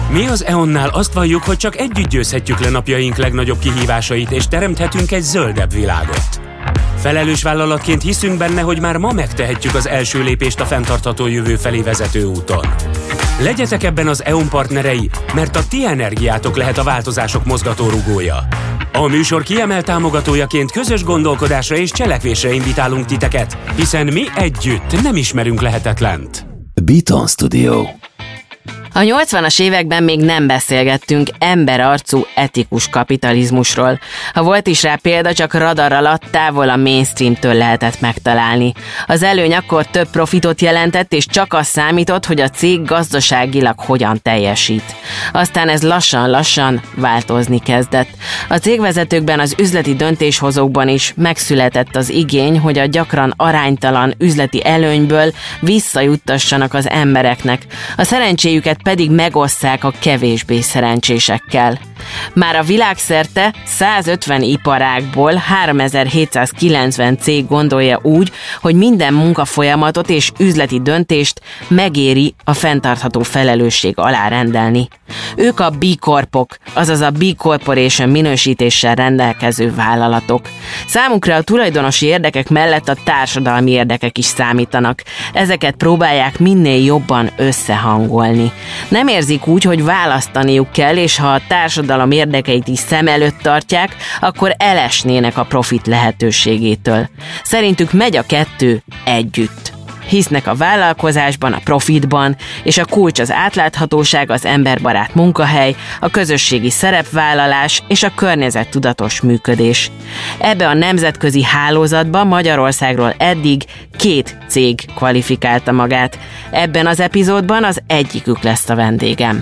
Mi az E.ON-nál azt valljuk, hogy csak együtt győzhetjük le napjaink legnagyobb kihívásait, és teremthetünk egy zöldebb világot. Felelős vállalatként hiszünk benne, hogy már ma megtehetjük az első lépést a fenntartható jövő felé vezető úton. Legyetek ebben az E.ON partnerei, mert a ti energiátok lehet a változások mozgatórugója. A műsor kiemelt támogatójaként közös gondolkodásra és cselekvésre invitálunk titeket, hiszen mi együtt nem ismerünk lehetetlent. Beaton Studio. A 80-as években még nem beszélgettünk emberarcú etikus kapitalizmusról. Ha volt is rá példa, csak radar alatt távol a mainstreamtől lehetett megtalálni. Az előny akkor több profitot jelentett, és csak az számított, hogy a cég gazdaságilag hogyan teljesít. Aztán ez lassan-lassan változni kezdett. A cégvezetőkben, az üzleti döntéshozókban is megszületett az igény, hogy a gyakran aránytalan üzleti előnyből visszajuttassanak az embereknek. A szerencséjüket pedig megosszák a kevésbé szerencsésekkel. Már a világszerte 150 iparágból 3790 cég gondolja úgy, hogy minden munkafolyamatot és üzleti döntést megéri a fenntartható felelősség alá rendelni. Ők a B Corpok, azaz a B Corporation minősítéssel rendelkező vállalatok. Számukra a tulajdonosi érdekek mellett a társadalmi érdekek is számítanak. Ezeket próbálják minél jobban összehangolni. Nem érzik úgy, hogy választaniuk kell, és ha a társadalom érdekeit is szem előtt tartják, akkor elesnének a profit lehetőségétől. Szerintük megy a kettő együtt. Hisznek a vállalkozásban, a profitban, és a kulcs az átláthatóság, az emberbarát munkahely, a közösségi szerepvállalás és a környezettudatos működés. Ebbe a nemzetközi hálózatba Magyarországról eddig 2 cég kvalifikálta magát. Ebben az epizódban az egyikük lesz a vendégem.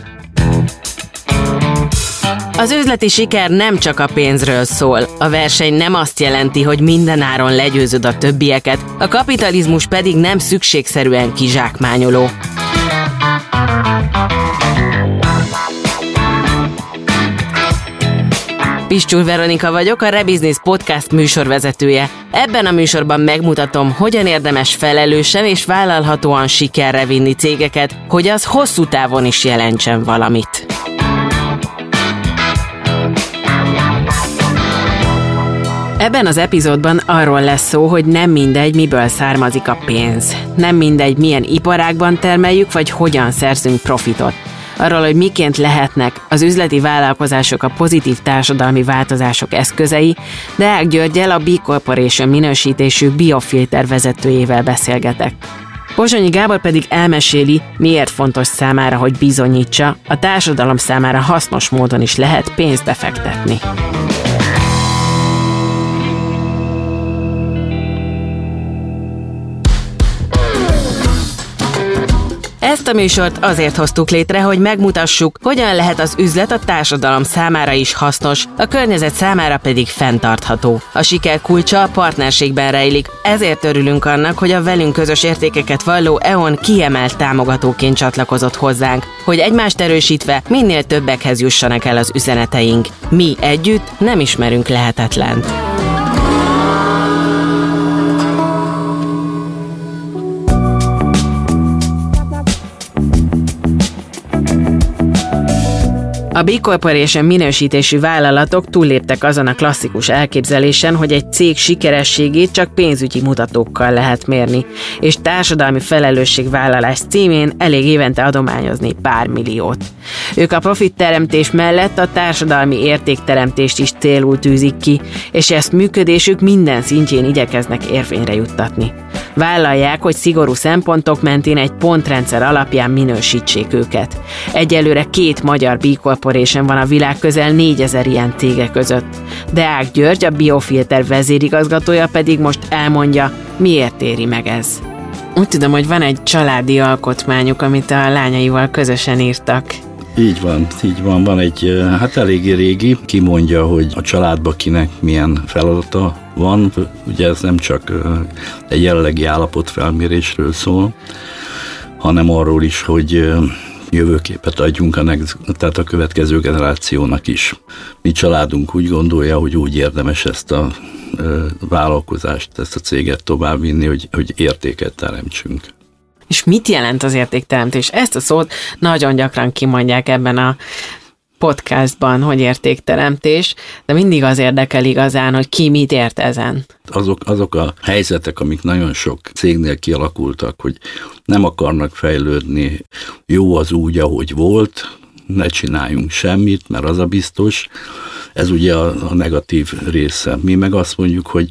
Az üzleti siker nem csak a pénzről szól. A verseny nem azt jelenti, hogy mindenáron legyőzöd a többieket, a kapitalizmus pedig nem szükségszerűen kizsákmányoló. Pistyul Veronika vagyok, a Rebusiness Podcast műsorvezetője. Ebben a műsorban megmutatom, hogyan érdemes felelősen és vállalhatóan sikerre vinni cégeket, hogy az hosszú távon is jelentsen valamit. Ebben az epizódban arról lesz szó, hogy nem mindegy, miből származik a pénz. Nem mindegy, milyen iparágban termeljük, vagy hogyan szerzünk profitot. Arról, hogy miként lehetnek az üzleti vállalkozások a pozitív társadalmi változások eszközei, Deák Györggyel, a B Corporation minősítésű Biofilter vezetőjével beszélgetek. Pozsonyi Gábor pedig elmeséli, miért fontos számára, hogy bizonyítsa, a társadalom számára hasznos módon is lehet pénzt befektetni. Ezt a műsort azért hoztuk létre, hogy megmutassuk, hogyan lehet az üzlet a társadalom számára is hasznos, a környezet számára pedig fenntartható. A siker kulcsa a partnerségben rejlik, ezért örülünk annak, hogy a velünk közös értékeket valló E.ON kiemelt támogatóként csatlakozott hozzánk, hogy egymást erősítve minél többekhez jussanak el az üzeneteink. Mi együtt nem ismerünk lehetetlent. A B Corporation minősítésű vállalatok túlléptek azon a klasszikus elképzelésen, hogy egy cég sikerességét csak pénzügyi mutatókkal lehet mérni, és társadalmi felelősségvállalás címén elég évente adományozni pár milliót. Ők a profitteremtés mellett a társadalmi értékteremtést is célul tűzik ki, és ezt működésük minden szintjén igyekeznek érvényre juttatni. Vállalják, hogy szigorú szempontok mentén egy pontrendszer alapján minősítsék őket. Egyelőre 2 magyar B Corporation van a világ közel 4000 ilyen cége között. Deák György, a Biofilter vezérigazgatója pedig most elmondja, miért éri meg ez. Úgy tudom, hogy van egy családi alkotmányuk, amit a lányaival közösen írtak. Így van. Van egy, eléggé régi, kimondja, hogy a családban kinek milyen feladata van. Ugye ez nem csak egy jelenlegi állapotfelmérésről szól, hanem arról is, hogy jövőképet adjunk tehát a következő generációnak is. Mi családunk úgy gondolja, hogy úgy érdemes ezt a vállalkozást, ezt a céget továbbvinni, hogy értéket teremtsünk. És mit jelent az értékteremtés? Ezt a szót nagyon gyakran kimondják ebben a podcastban, hogy értékteremtés, de mindig az érdekel igazán, hogy ki mit ért ezen. Azok a helyzetek, amik nagyon sok cégnél kialakultak, hogy nem akarnak fejlődni, jó az úgy, ahogy volt, ne csináljunk semmit, mert az a biztos. Ez ugye a negatív része. Mi meg azt mondjuk, hogy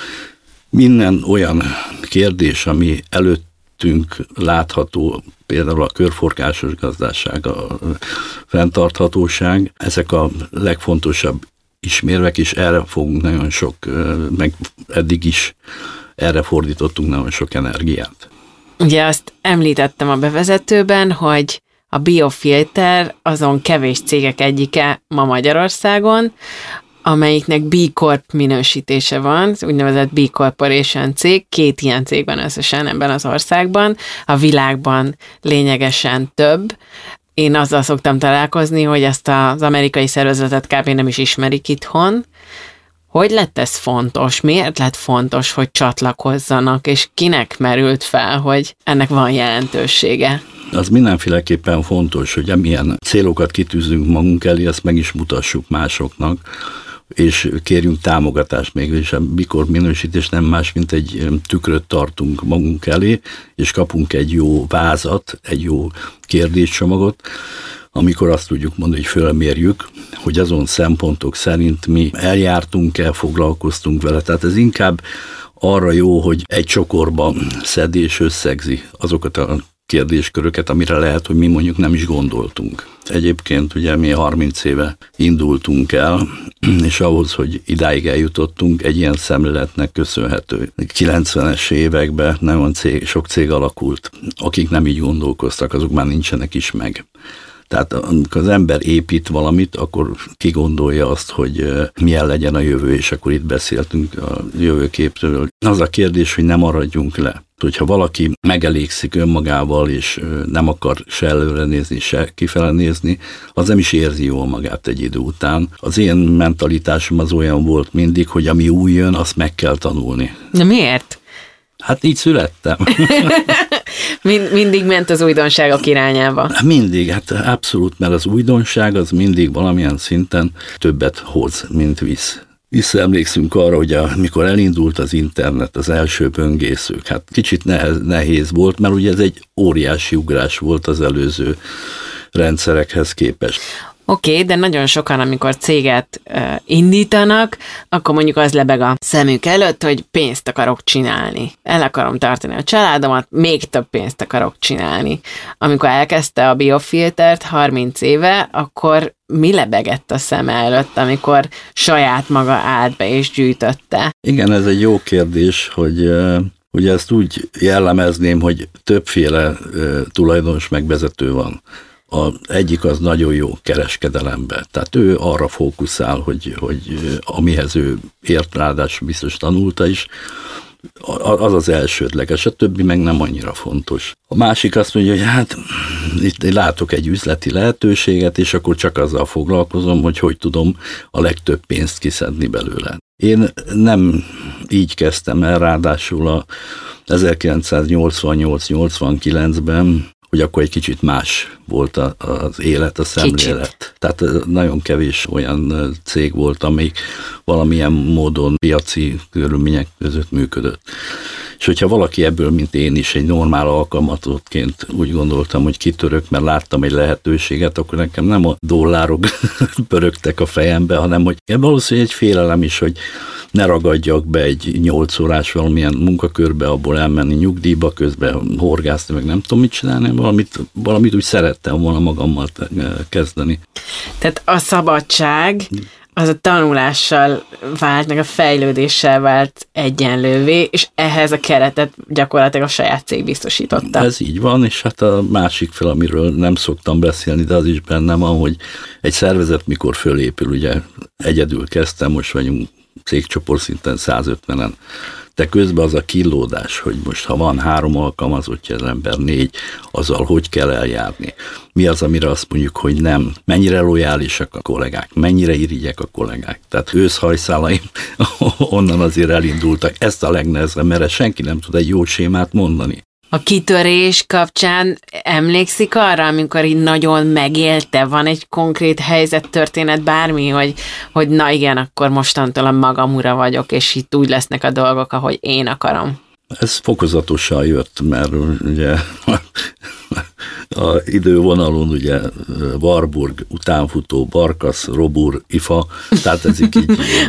minden olyan kérdés, ami előttünk látható, például a körforgásos gazdaság, a fenntarthatóság, ezek a legfontosabb ismérvek, és erre fogunk nagyon sok, meg eddig is erre fordítottunk nagyon sok energiát. Ugye azt említettem a bevezetőben, hogy a Biofilter azon kevés cégek egyike ma Magyarországon, amelyiknek B Corp minősítése van, úgynevezett B Corporation cég, 2 ilyen cég van összesen ebben az országban, a világban lényegesen több. Én azzal szoktam találkozni, hogy ezt az amerikai szervezetet kb. Nem is ismerik itthon. Hogy lett ez fontos? Miért lett fontos, hogy csatlakozzanak, és kinek merült fel, hogy ennek van jelentősége? Az mindenféleképpen fontos, hogy amilyen célokat kitűzünk magunk elé, ezt meg is mutassuk másoknak, és kérjünk támogatást mégis. A B Corp minősítés nem más, mint egy tükröt tartunk magunk elé, és kapunk egy jó vázat, egy jó kérdéscsomagot, amikor azt tudjuk mondani, hogy fölmérjük, hogy azon szempontok szerint mi eljártunk-e, foglalkoztunk vele. Tehát ez inkább arra jó, hogy egy csokorban szedi és összegzi azokat a kérdésköröket, amire lehet, hogy mi mondjuk nem is gondoltunk. Egyébként ugye mi 30 éve indultunk el, és ahhoz, hogy idáig eljutottunk, egy ilyen szemléletnek köszönhető. 90-es években nagyon sok cég alakult, akik nem így gondolkoztak, azok már nincsenek is meg. Tehát amikor az ember épít valamit, akkor kigondolja azt, hogy milyen legyen a jövő, és akkor itt beszéltünk a jövőképről. Az a kérdés, hogy nem maradjunk le. Hogyha valaki megelégszik önmagával, és nem akar se előre nézni, se kifele nézni, az nem is érzi jól magát egy idő után. Az én mentalitásom az olyan volt mindig, hogy ami új jön, azt meg kell tanulni. De miért? Hát így születtem. Mindig ment az újdonságok irányába. Mindig, hát abszolút, mert az újdonság az mindig valamilyen szinten többet hoz, mint visz. Visszaemlékszünk arra, hogy amikor elindult az internet, az első böngészők, hát kicsit nehéz volt, mert ugye ez egy óriási ugrás volt az előző rendszerekhez képest. Oké, de nagyon sokan, amikor céget indítanak, akkor mondjuk az lebeg a szemük előtt, hogy pénzt akarok csinálni. El akarom tartani a családomat, még több pénzt akarok csinálni. Amikor elkezdte a Biofiltert 30 éve, akkor mi lebegett a szeme előtt, amikor saját maga állt be és gyűjtötte? Igen, ez egy jó kérdés, hogy ugye ezt úgy jellemezném, hogy többféle tulajdonos megvezető van. Az egyik az nagyon jó kereskedelemben, tehát ő arra fókuszál, hogy amihez ő ért, ráadásul biztos tanulta is, az az elsődleges, a többi meg nem annyira fontos. A másik azt mondja, hogy hát itt látok egy üzleti lehetőséget, és akkor csak azzal foglalkozom, hogy tudom a legtöbb pénzt kiszedni belőle. Én nem így kezdtem el, ráadásul a 1988-89-ben, hogy akkor egy kicsit más volt az élet, a szemlélet. Kicsit. Tehát nagyon kevés olyan cég volt, amelyik valamilyen módon piaci körülmények között működött. És hogyha valaki ebből, mint én is, egy normál alkalmazotként úgy gondoltam, hogy kitörök, mert láttam egy lehetőséget, akkor nekem nem a dollárok pörögtek a fejembe, hanem hogy valószínűleg egy félelem is, hogy ne ragadjak be egy 8 órás valamilyen munkakörbe, abból elmenni nyugdíjba, közben horgászni, meg nem tudom mit csinálni, valamit úgy szerettem volna magammal kezdeni. Tehát a szabadság az a tanulással vált, meg a fejlődéssel vált egyenlővé, és ehhez a keretet gyakorlatilag a saját cég biztosította. Ez így van, és hát a másik fel, amiről nem szoktam beszélni, de az is bennem van, hogy egy szervezet mikor fölépül, ugye egyedül kezdtem, most vagyunk cégcsoport szinten 150-en, de közben az a kínlódás, hogy most ha van 3 alkalmazottja az ember, 4, azzal hogy kell eljárni. Mi az, amire azt mondjuk, hogy nem. Mennyire lojálisak a kollégák, mennyire irigyek a kollégák. Tehát őszhajszálaim onnan azért elindultak. Ezt a legnehezebb, mert senki nem tud egy jó sémát mondani. A kitörés kapcsán emlékszik arra, amikor így nagyon megélte, van egy konkrét helyzettörténet, bármi, hogy na igen, akkor mostantól a magam ura vagyok, és itt úgy lesznek a dolgok, ahogy én akarom. Ez fokozatosan jött, mert ugye a idővonalon ugye Warburg, utánfutó, Barkasz, Robur, IFA, tehát ez így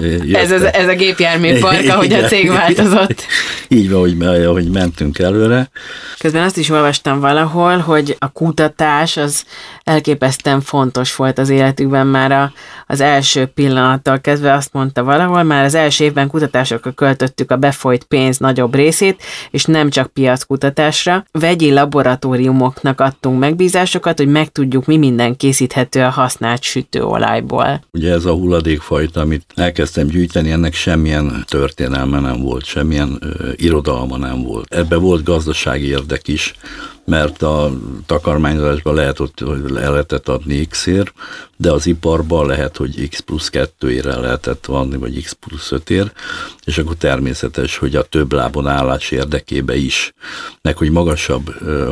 ez a gépjármű park, ahogy a cég változott. Így van, hogy mentünk előre. Közben azt is olvastam valahol, hogy a kutatás az elképesztően fontos volt az életükben már az első pillanattól kezdve, azt mondta valahol, már az első évben kutatásokra költöttük a befolyt pénz nagyobb részét, és nem csak piackutatásra. Vegyi laboratóriumoknak adtunk megbízásokat, hogy megtudjuk, mi minden készíthető a használt sütőolajból. Ugye ez a hulladékfajta, amit elkezdtem gyűjteni, ennek semmilyen történelme nem volt, semmilyen irodalma nem volt. Ebben volt gazdasági érdek is, mert a takarmányozásban lehetett adni X-ért, de az iparban lehet, hogy X+2-ére lehetett adni, vagy X+5-ért, és akkor természetes, hogy a több lábon állás érdekébe is, meg hogy magasabb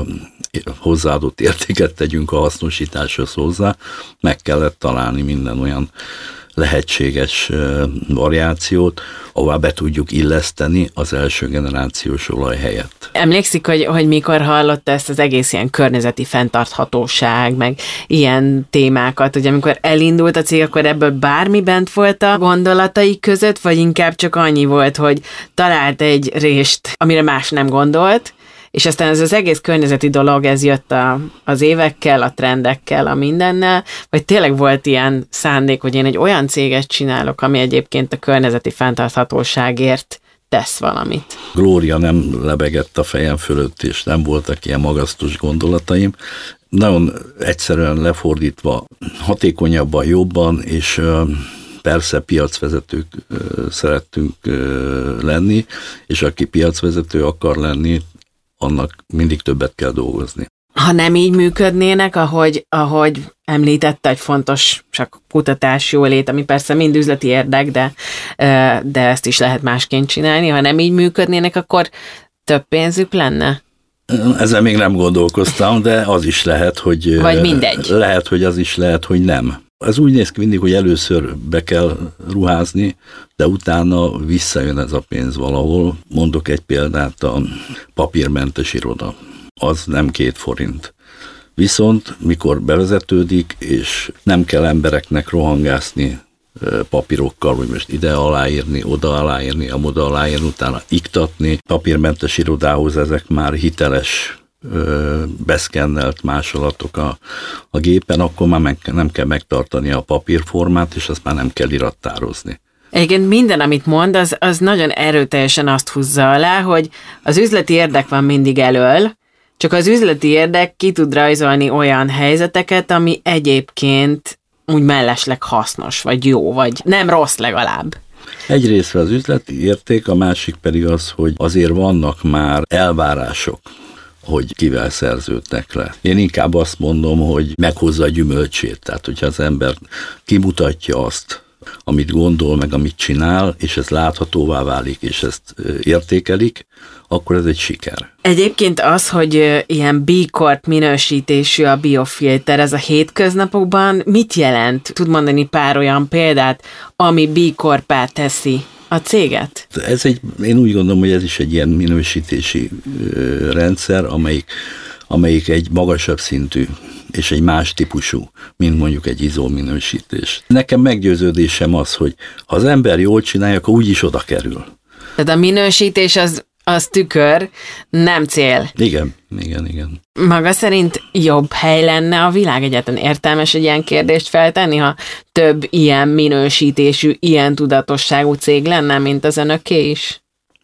hozzáadott értéket tegyünk a hasznosításhoz hozzá, meg kellett találni minden olyan lehetséges variációt, ahová be tudjuk illeszteni az első generációs olaj helyett. Emlékszik, hogy mikor hallotta ezt az egész ilyen környezeti fenntarthatóság, meg ilyen témákat, hogy amikor elindult a cég, akkor ebből bármi bent volt a gondolatai között, vagy inkább csak annyi volt, hogy talált egy rést, amire más nem gondolt, és aztán ez az egész környezeti dolog, ez jött az évekkel, a trendekkel, a mindennel, vagy tényleg volt ilyen szándék, hogy én egy olyan céget csinálok, ami egyébként a környezeti fenntarthatóságért tesz valamit. Glória nem lebegett a fejem fölött, és nem voltak ilyen magasztos gondolataim. Nagyon egyszerűen lefordítva, hatékonyabban, jobban, és persze piacvezetők szerettünk lenni, és aki piacvezető akar lenni, annak mindig többet kell dolgozni. Ha nem így működnének, ahogy említette, hogy fontos csak kutatás, jólét, ami persze mind üzleti érdek, de ezt is lehet másként csinálni. Ha nem így működnének, akkor több pénzük lenne? Ezzel még nem gondolkoztam, de az is lehet, hogy... Vagy mindegy. Lehet, hogy az is lehet, hogy nem. Ez úgy néz ki mindig, hogy először be kell ruházni, de utána visszajön ez a pénz valahol. Mondok egy példát, a papírmentes iroda. Az nem 2 forint. Viszont mikor bevezetődik, és nem kell embereknek rohangászni papírokkal, hogy most ide aláírni, oda aláírni, amoda aláírni, utána iktatni. Papírmentes irodához ezek már hiteles beszkennelt másolatok a gépen, akkor már nem kell megtartani a papírformát, és azt már nem kell irattározni. Egyébként minden, amit mond, az nagyon erőteljesen azt húzza alá, hogy az üzleti érdek van mindig elől, csak az üzleti érdek ki tud rajzolni olyan helyzeteket, ami egyébként úgy mellesleg hasznos, vagy jó, vagy nem rossz legalább. Egyrészt az üzleti érték, a másik pedig az, hogy azért vannak már elvárások, hogy kivel szerződnek le. Én inkább azt mondom, hogy meghozza a gyümölcsét. Tehát, hogyha az ember kimutatja azt, amit gondol, meg amit csinál, és ez láthatóvá válik, és ezt értékelik, akkor ez egy siker. Egyébként az, hogy ilyen B Corp minősítésű a biofilter, ez a hétköznapokban mit jelent? Tud mondani pár olyan példát, ami B Corp-á teszi a céget? Én úgy gondolom, hogy ez is egy ilyen minősítési rendszer, amelyik egy magasabb szintű és egy más típusú, mint mondjuk egy ISO minősítés. Nekem meggyőződésem az, hogy ha az ember jól csinálja, akkor úgyis oda kerül. Tehát a minősítés az tükör, nem cél. Igen. Maga szerint jobb hely lenne a világ? Egyáltalán értelmes egy ilyen kérdést feltenni, ha több ilyen minősítésű, ilyen tudatosságú cég lenne, mint az önöké is?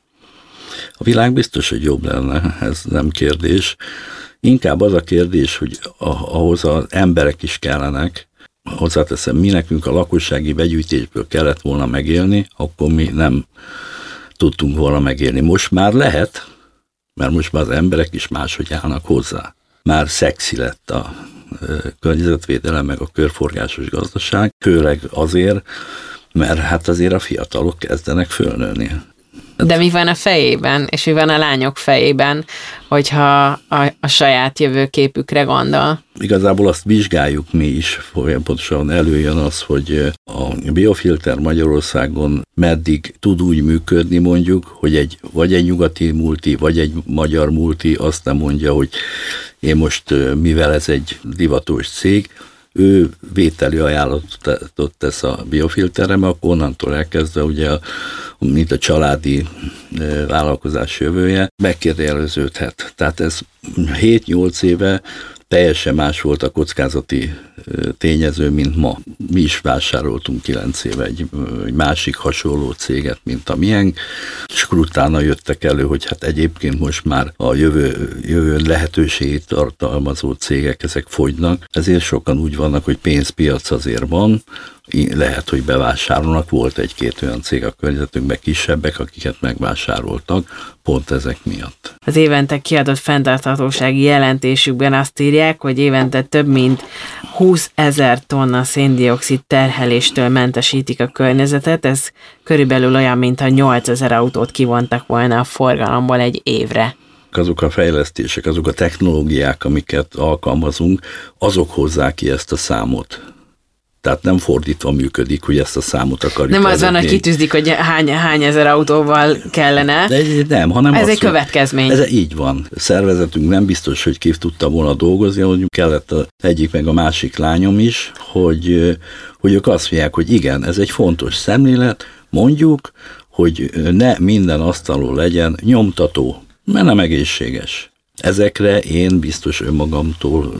A világ biztos, hogy jobb lenne, ez nem kérdés. Inkább az a kérdés, hogy ahhoz az emberek is kellenek. Hozzáteszem, mi nekünk a lakossági begyűjtésből kellett volna megélni, akkor mi nem tudtunk volna megélni. Most már lehet, mert most már az emberek is máshogy állnak hozzá. Már szexi lett a környezetvédelem, meg a körforgásos gazdaság, főleg azért, mert hát azért a fiatalok kezdenek fölnőni. De mi van a fejében, és mi van a lányok fejében, hogyha a saját jövőképükre gondol? Igazából azt vizsgáljuk mi is, pontosan előjön az, hogy a Biofilter Magyarországon meddig tud úgy működni mondjuk, hogy vagy egy nyugati multi, vagy egy magyar multi azt nem mondja, hogy én most, mivel ez egy divatos cég, ő vételi ajánlatot tesz a Biofilterre, mert akkor onnantól elkezdve ugye, mint a családi vállalkozás jövője, megkérdőjeleződhet. Tehát ez 7-8 éve teljesen más volt a kockázati tényező, mint ma. Mi is vásároltunk 9 éve egy másik hasonló céget, mint a miénk, és utána jöttek elő, hogy hát egyébként most már a jövő lehetőségét tartalmazó cégek, ezek fogynak, ezért sokan úgy vannak, hogy pénzpiac azért van, lehet, hogy bevásárolnak, volt egy-két olyan cég a környezetünkben, kisebbek, akiket megvásároltak, pont ezek miatt. Az évente kiadott fenntarthatósági jelentésükben azt írják, hogy évente több mint 20 000 tonna szén-dioxid terheléstől mentesítik a környezetet, ez körülbelül olyan, mintha 8000 autót kivontak volna a forgalomból egy évre. Azok a fejlesztések, azok a technológiák, amiket alkalmazunk, azok hozzák ki ezt a számot. Tehát nem fordítva működik, hogy ezt a számot akarjuk. Nem az van, hogy kitűzdik, hogy hány ezer autóval kellene. De nem, hanem ez az, egy következmény. Ez így van. A szervezetünk nem biztos, hogy ki tudta volna dolgozni, hogy kellett az egyik meg a másik lányom is, hogy ők azt mondják, hogy igen, ez egy fontos szemlélet, mondjuk, hogy ne minden asztalon legyen nyomtató, mert nem egészséges. Ezekre én biztos önmagamtól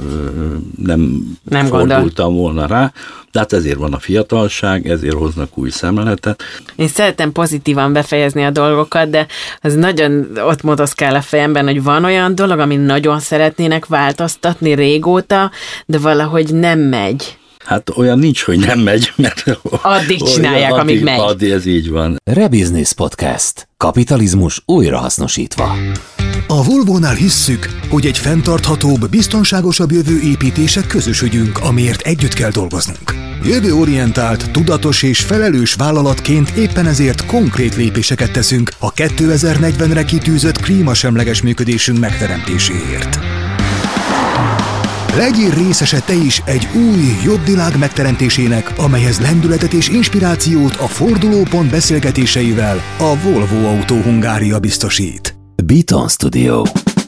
nem fordultam volna rá, de hát ezért van a fiatalság, ezért hoznak új szemléletet. Én szeretem pozitívan befejezni a dolgokat, de az nagyon ott motoszkál a fejemben, hogy van olyan dolog, amit nagyon szeretnének változtatni régóta, de valahogy nem megy. Hát olyan nincs, hogy nem megy, mert addig csinálják, amíg megy. Addig ez így van. Rebusiness Podcast. Kapitalizmus újrahasznosítva. A Volvónál hisszük, hogy egy fenntarthatóbb, biztonságosabb jövő építése közös ügyünk, amiért együtt kell dolgoznunk. Jövőorientált, tudatos és felelős vállalatként éppen ezért konkrét lépéseket teszünk a 2040-re kitűzött klímasemleges működésünk megteremtéséért. Legyél részese te is egy új, jobb világ megteremtésének, amelyhez lendületet és inspirációt a fordulópont beszélgetéseivel a Volvo Autó Hungária biztosít. Beaton Studio.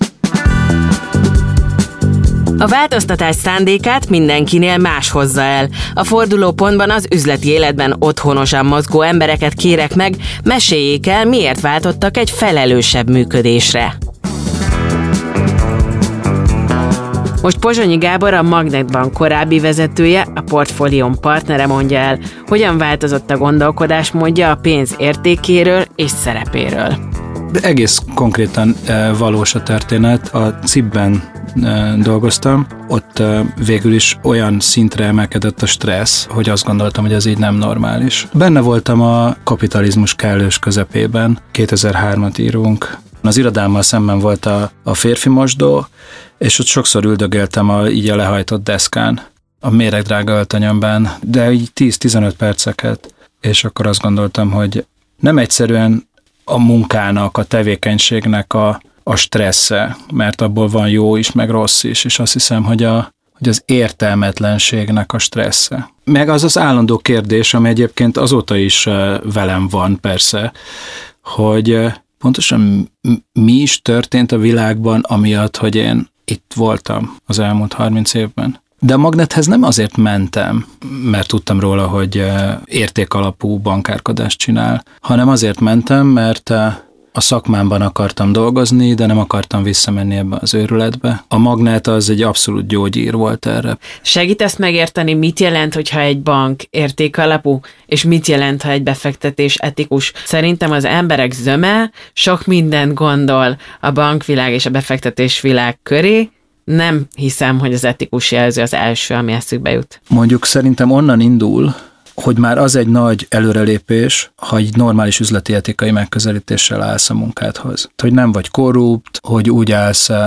A változtatás szándékát mindenkinél más hozza el. A fordulópontban az üzleti életben otthonosan mozgó embereket kérek meg, meséljék el, miért váltottak egy felelősebb működésre. Most Pozsonyi Gábor, a Magnetbank korábbi vezetője, a portfólión partnere mondja el, hogyan változott a gondolkodásmódja a pénz értékéről és szerepéről. De egész konkrétan valós a történet. A CIB-ben dolgoztam, ott végül is olyan szintre emelkedett a stressz, hogy azt gondoltam, hogy ez így nem normális. Benne voltam a kapitalizmus kellős közepében, 2003-at írunk. Az irodámmal szemben volt a férfi mosdó, és ott sokszor üldögéltem így a lehajtott deszkán, a méregdrága öltönyömben, de így 10-15 perceket, és akkor azt gondoltam, hogy nem egyszerűen a munkának, a tevékenységnek a stressze, mert abból van jó is, meg rossz is, és azt hiszem, hogy az értelmetlenségnek a stressze. Meg az az állandó kérdés, ami egyébként azóta is velem van persze, hogy pontosan mi is történt a világban, amiatt, hogy én itt voltam az elmúlt 30 évben. De a Magnethez nem azért mentem, mert tudtam róla, hogy értékalapú bankárkodást csinál, hanem azért mentem, mert a szakmámban akartam dolgozni, de nem akartam visszamenni ebbe az őrületbe. A Magnet az egy abszolút gyógyír volt erre. Segítesz megérteni, mit jelent, hogyha egy bank értékalapú, és mit jelent, ha egy befektetés etikus? Szerintem az emberek zöme sok mindent gondol a bankvilág és a befektetésvilág köré. Nem hiszem, hogy az etikus jelző az első, ami eszükbe jut. Mondjuk szerintem onnan indul, hogy már az egy nagy előrelépés, ha egy normális üzleti etikai megközelítéssel állsz a munkádhoz. Hogy nem vagy korrupt, hogy úgy állsz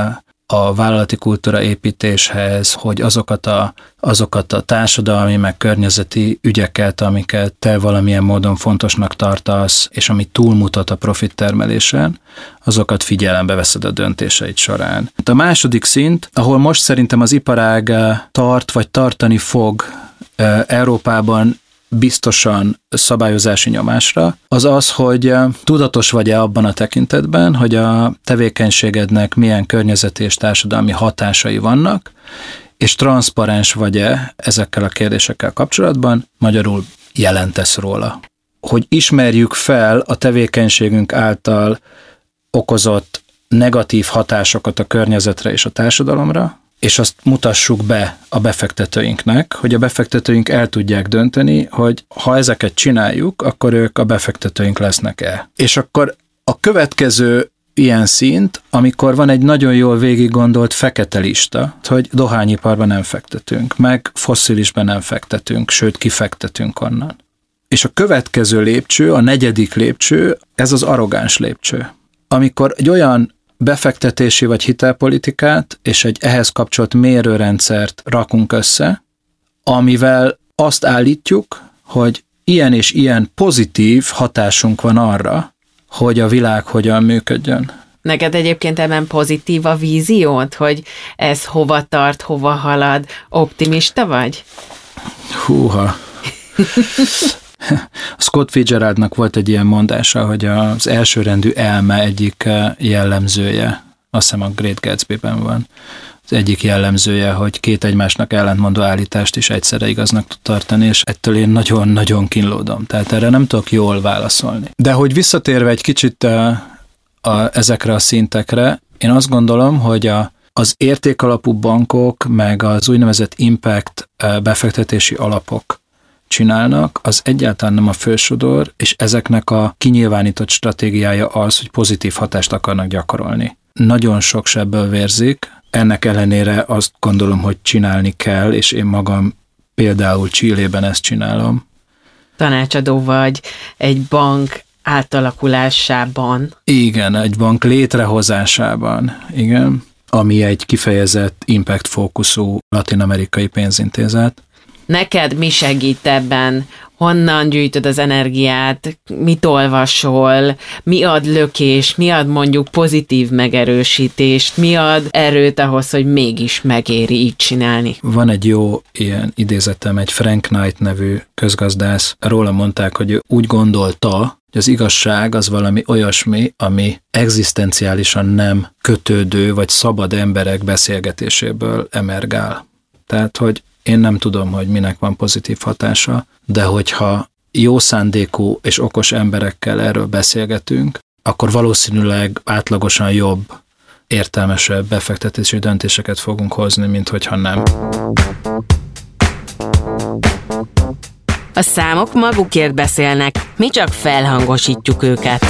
a vállalati kultúra építéshez, hogy azokat a társadalmi meg környezeti ügyeket, amiket te valamilyen módon fontosnak tartasz, és ami túlmutat a profit termelésen, azokat figyelembe veszed a döntéseid során. A második szint, ahol most szerintem az iparág tart vagy tartani fog Európában biztosan szabályozási nyomásra, az, hogy tudatos vagy-e abban a tekintetben, hogy a tevékenységednek milyen környezeti és társadalmi hatásai vannak, és transzparens vagy-e ezekkel a kérdésekkel kapcsolatban, magyarul jelentesz róla. Hogy ismerjük fel a tevékenységünk által okozott negatív hatásokat a környezetre és a társadalomra, és azt mutassuk be a befektetőinknek, hogy a befektetőink el tudják dönteni, hogy ha ezeket csináljuk, akkor ők a befektetőink lesznek-e. És akkor a következő ilyen szint, amikor van egy nagyon jól végig gondolt fekete lista, hogy dohányiparban nem fektetünk, meg fosszilisben nem fektetünk, sőt kifektetünk onnan. És a következő lépcső, a negyedik lépcső, ez az arrogáns lépcső. Amikor egy olyan befektetési vagy hitelpolitikát és egy ehhez kapcsolt mérőrendszert rakunk össze, amivel azt állítjuk, hogy ilyen és ilyen pozitív hatásunk van arra, hogy a világ hogyan működjön. Neked egyébként ebben pozitív a víziód, hogy ez hova tart, hova halad? Optimista vagy? Húha! Scott Fitzgeraldnak volt egy ilyen mondása, hogy az elsőrendű elme egyik jellemzője, azt hiszem a Great Gatsby-ben van, az egyik jellemzője, hogy két egymásnak ellentmondó állítást is egyszerre igaznak tud tartani, és ettől én nagyon-nagyon kínlódom. Tehát erre nem tudok jól válaszolni. De hogy visszatérve egy kicsit ezekre a szintekre, én azt gondolom, hogy az értékalapú bankok, meg az úgynevezett impact befektetési alapok csinálnak, az egyáltalán nem a fősodor, és ezeknek a kinyilvánított stratégiája az, hogy pozitív hatást akarnak gyakorolni. Nagyon sok sebből vérzik, ennek ellenére azt gondolom, hogy csinálni kell, és én magam például Chilében ezt csinálom. Tanácsadó vagy egy bank átalakulásában. Igen, egy bank létrehozásában, igen, ami egy kifejezett impact-fókuszú latin-amerikai pénzintézet. Neked mi segít ebben? Honnan gyűjtöd az energiát? Mit olvasol? Mi ad lökés? Mi ad mondjuk pozitív megerősítést? Mi ad erőt ahhoz, hogy mégis megéri így csinálni? Van egy jó ilyen idézetem, egy Frank Knight nevű közgazdász. Róla mondták, hogy ő úgy gondolta, hogy az igazság az valami olyasmi, ami egzisztenciálisan nem kötődő vagy szabad emberek beszélgetéséből emergál. Tehát, hogy én nem tudom, hogy minek van pozitív hatása, de hogyha jó szándékú és okos emberekkel erről beszélgetünk, akkor valószínűleg átlagosan jobb, értelmesebb befektetési döntéseket fogunk hozni, mint hogyha nem. A számok magukért beszélnek, mi csak felhangosítjuk őket.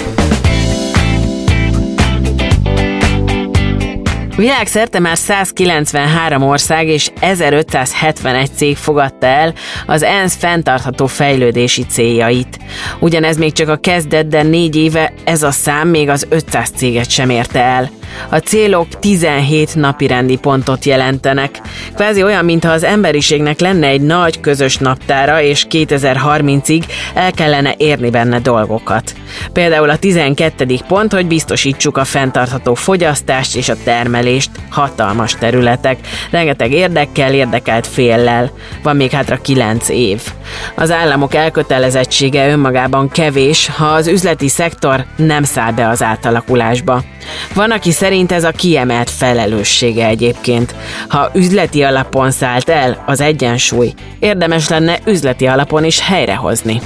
Világszerte már 193 ország és 1571 cég fogadta el az ENSZ fenntartható fejlődési céljait. Ugyanez még csak a kezdet, de 4 éve ez a szám még az 500 céget sem érte el. A célok 17 napirendi pontot jelentenek. Kvázi olyan, mintha az emberiségnek lenne egy nagy közös naptára, és 2030-ig el kellene érni benne dolgokat. Például a 12. pont, hogy biztosítsuk a fenntartható fogyasztást és a termelést, hatalmas területek, rengeteg érdekkel, érdekelt féllel. Van még hátra 9 év. Az államok elkötelezettsége önmagában kevés, ha az üzleti szektor nem száll be az átalakulásba. Van, aki szerint ez a kiemelt felelőssége egyébként. Ha üzleti alapon szállt el az egyensúly, érdemes lenne üzleti alapon is helyrehozni.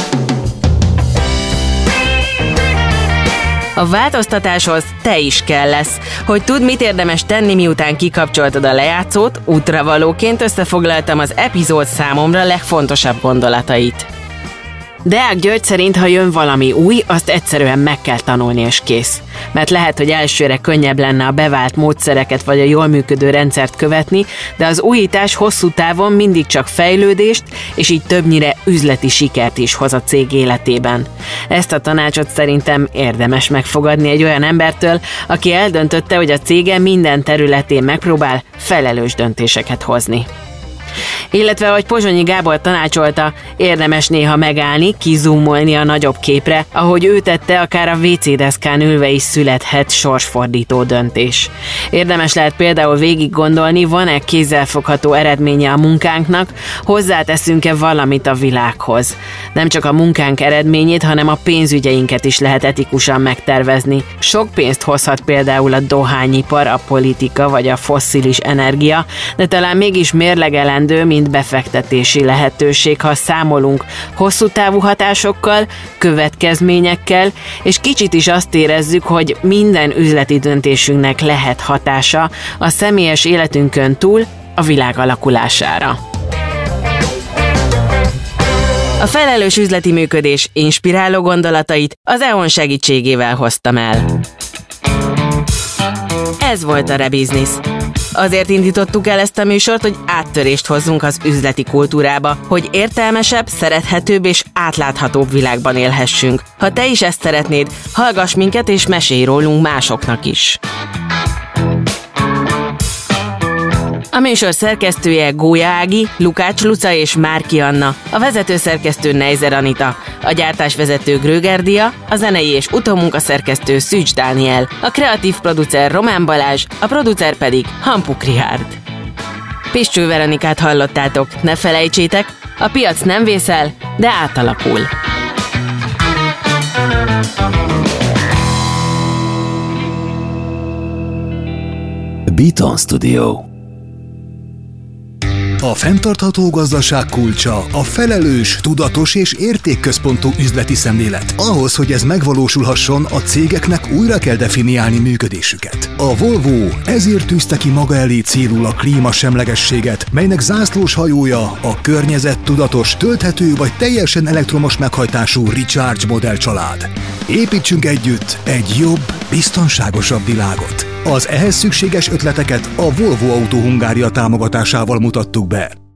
A változtatáshoz te is kell lesz. Hogy tudd, mit érdemes tenni, miután kikapcsoltad a lejátszót, útravalóként összefoglaltam az epizód számomra legfontosabb gondolatait. Deák György szerint, ha jön valami új, azt egyszerűen meg kell tanulni és kész. Mert lehet, hogy elsőre könnyebb lenne a bevált módszereket vagy a jól működő rendszert követni, de az újítás hosszú távon mindig csak fejlődést, és így többnyire üzleti sikert is hoz a cég életében. Ezt a tanácsot szerintem érdemes megfogadni egy olyan embertől, aki eldöntötte, hogy a cége minden területén megpróbál felelős döntéseket hozni. Illetve, ahogy Pozsonyi Gábor tanácsolta, érdemes néha megállni, kizoomolni a nagyobb képre, ahogy ő tette, akár a WC-deszkán ülve is születhet sorsfordító döntés. Érdemes lehet például végig gondolni, van-e kézzelfogható eredménye a munkánknak, hozzáteszünk-e valamit a világhoz. Nem csak a munkánk eredményét, hanem a pénzügyeinket is lehet etikusan megtervezni. Sok pénzt hozhat például a dohányipar, a politika vagy a fosszilis energia, de talán mégis mérlegelendő, mint befektetési lehetőség, ha számolunk hosszú távú hatásokkal, következményekkel, és kicsit is azt érezzük, hogy minden üzleti döntésünknek lehet hatása a személyes életünkön túl a világ alakulására. A felelős üzleti működés inspiráló gondolatait az EON segítségével hoztam el. Ez volt a Rebusiness. Azért indítottuk el ezt a műsort, hogy áttörést hozzunk az üzleti kultúrába, hogy értelmesebb, szerethetőbb és átláthatóbb világban élhessünk. Ha te is ezt szeretnéd, hallgass minket és mesélj rólunk másoknak is. A műsor szerkesztője Gólya Ági, Lukács Luca és Márki Anna, a vezetőszerkesztő Neizer Anita, a gyártásvezető Gröger Dia, a zenei és utómunkaszerkesztő Szűcs Dániel, a kreatív producer Román Balázs, a producer pedig Hampuk Richárd. Piscső Veronikát hallottátok, ne felejtsétek, a piac nem vészel, de átalakul. Beaton Studio. A fenntartható gazdaság kulcsa a felelős, tudatos és értékközpontú üzleti szemlélet. Ahhoz, hogy ez megvalósulhasson, a cégeknek újra kell definiálni működésüket. A Volvo ezért tűzte ki maga elé célul a klímasemlegességet, melynek zászlós hajója a környezettudatos, tölthető vagy teljesen elektromos meghajtású Recharge modell család. Építsünk együtt egy jobb, biztonságosabb világot. Az ehhez szükséges ötleteket a Volvo Autó Hungária támogatásával mutattuk be.